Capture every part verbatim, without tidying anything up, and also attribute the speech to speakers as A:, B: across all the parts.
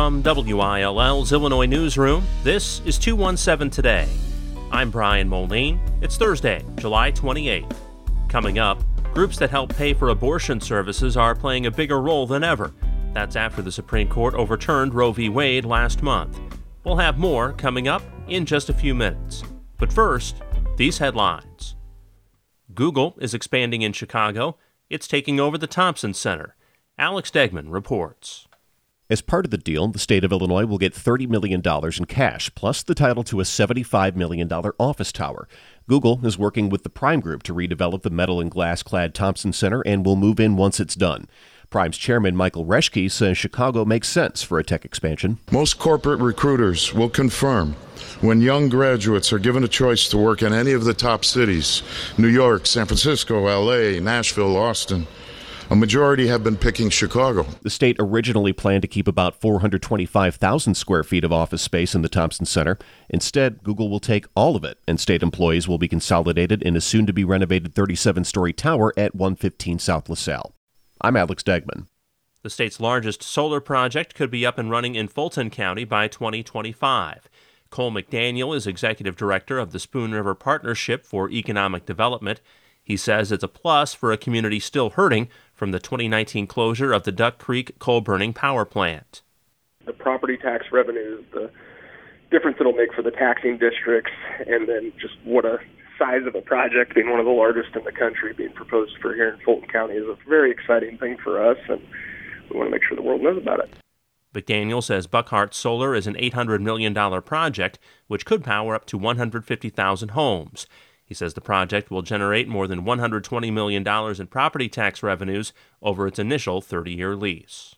A: From W I L L's Illinois Newsroom, this is two one seven Today. I'm Brian Moline. It's Thursday, July twenty-eighth. Coming up, groups that help pay for abortion services are playing a bigger role than ever. That's after the Supreme Court overturned Roe v. Wade last month. We'll have more coming up in just a few minutes. But first, these headlines. Google is expanding in Chicago. It's taking over the Thompson Center. Alex Degman reports.
B: As part of the deal, the state of Illinois will get thirty million dollars in cash, plus the title to a seventy-five million dollars office tower. Google is working with the Prime Group to redevelop the metal and glass-clad Thompson Center and will move in once it's done. Prime's chairman Michael Reschke says Chicago makes sense for a tech expansion.
C: Most corporate recruiters will confirm when young graduates are given a choice to work in any of the top cities, New York, San Francisco, L A, Nashville, Austin, a majority have been picking Chicago.
B: The state originally planned to keep about four hundred twenty-five thousand square feet of office space in the Thompson Center. Instead, Google will take all of it, and state employees will be consolidated in a soon-to-be-renovated thirty-seven story tower at one fifteen South LaSalle. I'm Alex Degman.
A: The state's largest solar project could be up and running in Fulton County by twenty twenty-five. Cole McDaniel is executive director of the Spoon River Partnership for Economic Development. He says it's a plus for a community still hurting from the twenty nineteen closure of the Duck Creek coal-burning power plant.
D: The property tax revenues, the difference it'll make for the taxing districts, and then just what a size of a project, being one of the largest in the country, being proposed for here in Fulton County is a very exciting thing for us, and we want to make sure the world knows about it.
A: McDaniel says Buckhart Solar is an eight hundred million dollars project, which could power up to one hundred fifty thousand homes. He says the project will generate more than one hundred twenty million dollars in property tax revenues over its initial thirty-year lease.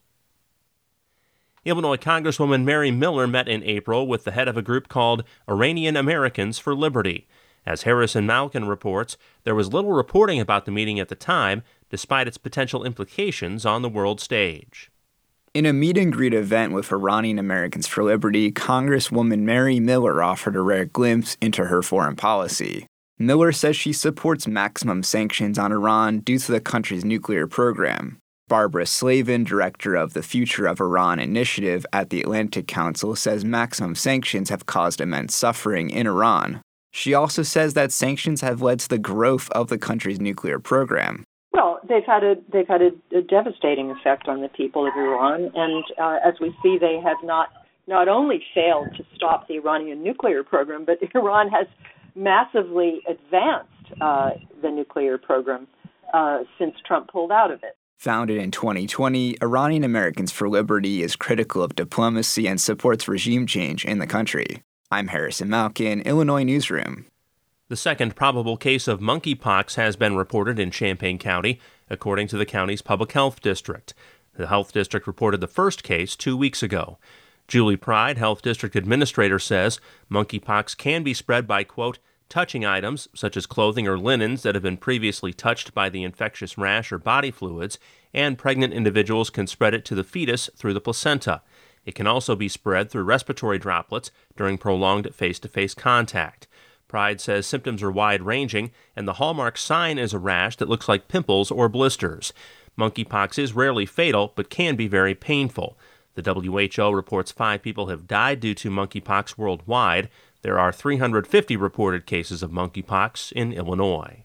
A: Illinois Congresswoman Mary Miller met in April with the head of a group called Iranian Americans for Liberty. As Harrison Malkin reports, there was little reporting about the meeting at the time, despite its potential implications on the world stage.
E: In a meet-and-greet event with Iranian Americans for Liberty, Congresswoman Mary Miller offered a rare glimpse into her foreign policy. Miller says she supports maximum sanctions on Iran due to the country's nuclear program. Barbara Slavin, director of the Future of Iran initiative at the Atlantic Council, says maximum sanctions have caused immense suffering in Iran. She also says that sanctions have led to the growth of the country's nuclear program.
F: Well, they've had a they've had a, a devastating effect on the people of Iran, and uh, as we see, they have not not only failed to stop the Iranian nuclear program, but Iran has massively advanced uh, the nuclear program uh, since Trump pulled out of it.
E: Founded in twenty twenty, Iranian Americans for Liberty is critical of diplomacy and supports regime change in the country. I'm Harrison Malkin, Illinois Newsroom.
A: The second probable case of monkeypox has been reported in Champaign County, according to the county's public health district. The health district reported the first case two weeks ago. Julie Pride, health district administrator, says monkeypox can be spread by, quote, touching items such as clothing or linens that have been previously touched by the infectious rash or body fluids, and pregnant individuals can spread it to the fetus through the placenta. It can also be spread through respiratory droplets during prolonged face-to-face contact. Pride says symptoms are wide-ranging, and the hallmark sign is a rash that looks like pimples or blisters. Monkeypox is rarely fatal, but can be very painful. The W H O reports five people have died due to monkeypox worldwide. There are three hundred fifty reported cases of monkeypox in Illinois.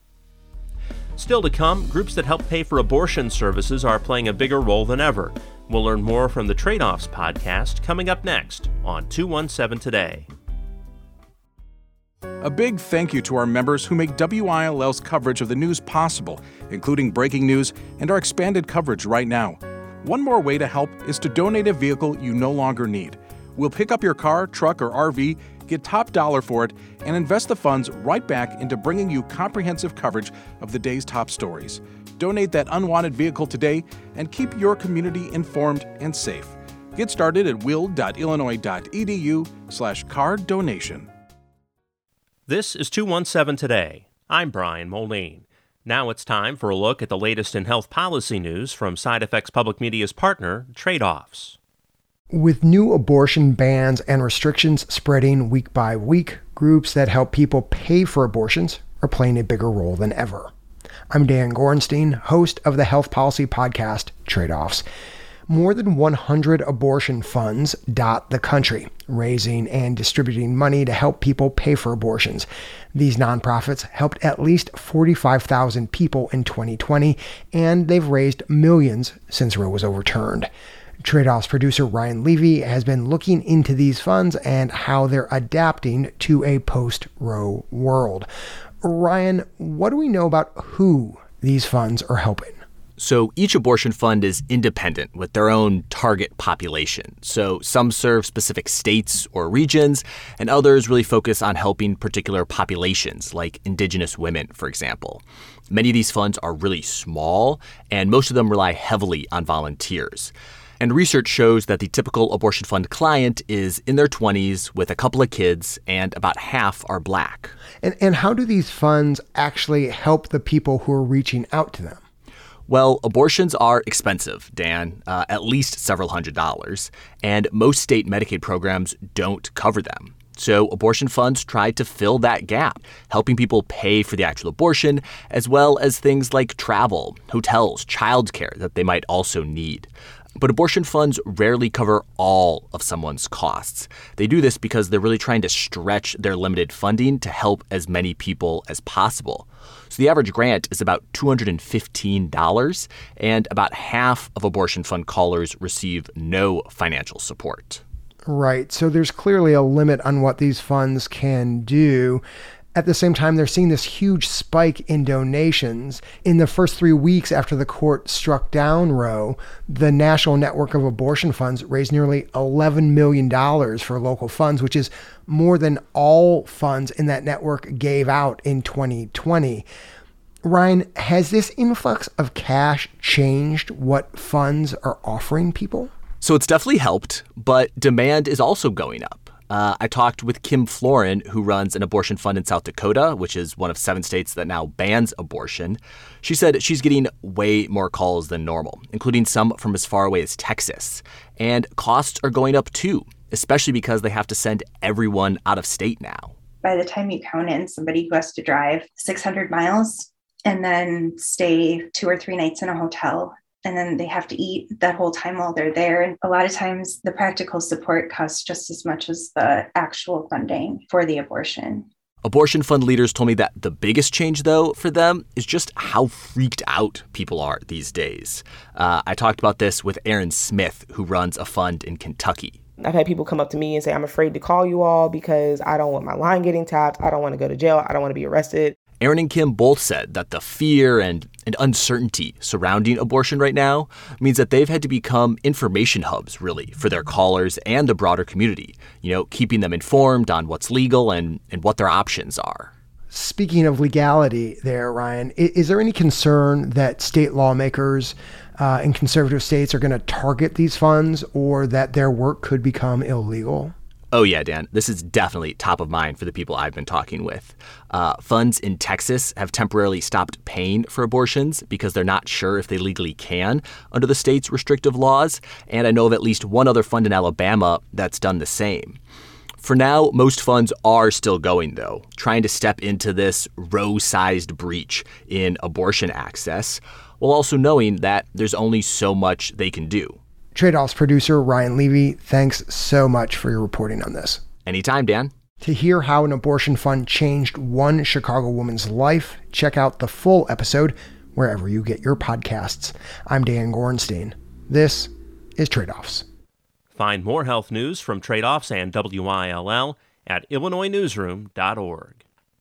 A: Still to come, groups that help pay for abortion services are playing a bigger role than ever. We'll learn more from the Trade-Offs podcast coming up next on two one seven Today.
G: A big thank you to our members who make W I L L's coverage of the news possible, including breaking news and our expanded coverage right now. One more way to help is to donate a vehicle you no longer need. We'll pick up your car, truck, or R V, get top dollar for it, and invest the funds right back into bringing you comprehensive coverage of the day's top stories. Donate that unwanted vehicle today and keep your community informed and safe. Get started at will.illinois.edu slash car donation.
A: This is two one seven Today. I'm Brian Moline. Now it's time for a look at the latest in health policy news from Side Effects Public Media's partner, Trade-Offs.
H: With new abortion bans and restrictions spreading week by week, groups that help people pay for abortions are playing a bigger role than ever. I'm Dan Gorenstein, host of the health policy podcast, Trade-Offs. More than one hundred abortion funds dot the country, raising and distributing money to help people pay for abortions. These nonprofits helped at least forty-five thousand people in twenty twenty, and they've raised millions since Roe was overturned. Trade Off's producer Ryan Levy has been looking into these funds and how they're adapting to a post-Roe world. Ryan, what do we know about who these funds are helping?
I: So each abortion fund is independent with their own target population. So some serve specific states or regions, and others really focus on helping particular populations, like indigenous women, for example. Many of these funds are really small, and most of them rely heavily on volunteers. And research shows that the typical abortion fund client is in their twenties with a couple of kids, and about half are Black.
H: And, and how do these funds actually help the people who are reaching out to them?
I: Well, abortions are expensive, Dan, uh, at least several hundred dollars, and most state Medicaid programs don't cover them. So abortion funds try to fill that gap, helping people pay for the actual abortion, as well as things like travel, hotels, childcare that they might also need. But abortion funds rarely cover all of someone's costs. They do this because they're really trying to stretch their limited funding to help as many people as possible. So the average grant is about two hundred fifteen dollars, and about half of abortion fund callers receive no financial support.
H: Right. So there's clearly a limit on what these funds can do. At the same time, they're seeing this huge spike in donations. In the first three weeks after the court struck down Roe, the National Network of Abortion Funds raised nearly eleven million dollars for local funds, which is more than all funds in that network gave out in twenty twenty. Ryan, has this influx of cash changed what funds are offering people?
I: So it's definitely helped, but demand is also going up. Uh, I talked with Kim Florin, who runs an abortion fund in South Dakota, which is one of seven states that now bans abortion. She said she's getting way more calls than normal, including some from as far away as Texas. And costs are going up too, especially because they have to send everyone out of state now.
J: By the time you count in somebody who has to drive six hundred miles and then stay two or three nights in a hotel, and then they have to eat that whole time while they're there. And a lot of times the practical support costs just as much as the actual funding for the abortion.
I: Abortion fund leaders told me that the biggest change, though, for them is just how freaked out people are these days. Uh, I talked about this with Aaron Smith, who runs a fund in Kentucky.
K: I've had people come up to me and say, I'm afraid to call you all because I don't want my line getting tapped. I don't want to go to jail. I don't want to be arrested.
I: Aaron and Kim both said that the fear and, and uncertainty surrounding abortion right now means that they've had to become information hubs, really, for their callers and the broader community, you know, keeping them informed on what's legal and, and what their options are.
H: Speaking of legality there, Ryan, is, is there any concern that state lawmakers uh, in conservative states are going to target these funds or that their work could become illegal?
I: Oh, yeah, Dan, this is definitely top of mind for the people I've been talking with. Uh, funds in Texas have temporarily stopped paying for abortions because they're not sure if they legally can under the state's restrictive laws. And I know of at least one other fund in Alabama that's done the same. For now, most funds are still going, though, trying to step into this Roe-sized breach in abortion access, while also knowing that there's only so much they can do.
H: Trade Off's producer, Ryan Levy, thanks so much for your reporting on this.
I: Anytime, Dan.
H: To hear how an abortion fund changed one Chicago woman's life, check out the full episode wherever you get your podcasts. I'm Dan Gorenstein. This is Trade Offs.
A: Find more health news from Trade Offs and W I L L at illinois newsroom dot org.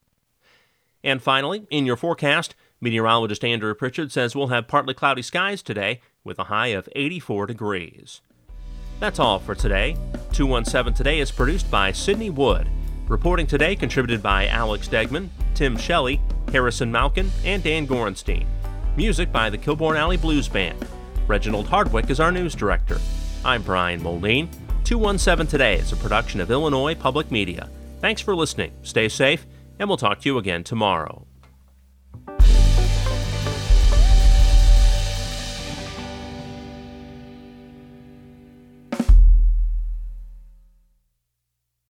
A: And finally, in your forecast, meteorologist Andrew Pritchard says we'll have partly cloudy skies today with a high of eighty-four degrees. That's all for today. two one seven Today is produced by Sydney Wood. Reporting today contributed by Alex Degman, Tim Shelley, Harrison Malkin, and Dan Gorenstein. Music by the Kilbourne Alley Blues Band. Reginald Hardwick is our news director. I'm Brian Moldine. two one seven Today is a production of Illinois Public Media. Thanks for listening. Stay safe, and we'll talk to you again tomorrow.